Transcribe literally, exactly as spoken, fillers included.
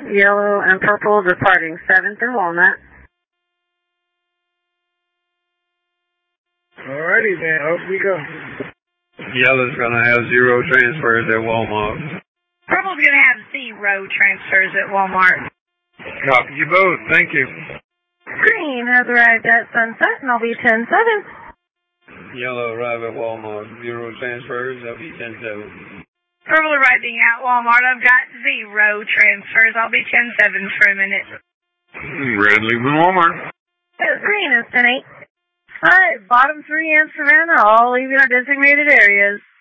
yellow and purple departing seven through Walnut. Alrighty then, up we go. Yellow's going to have zero transfers at Walmart. Purple's going to have zero transfers at Walmart. Copy you both. Thank you. Green has arrived at Sunset and I'll be ten seven. Yellow arrive at Walmart. Zero transfers. I'll be ten seven. Purple arriving at Walmart. I've got zero transfers. I'll be ten seven for a minute. Red leaving Walmart. Green is ten eight. Alright, bottom three and Savannah all leaving our designated areas.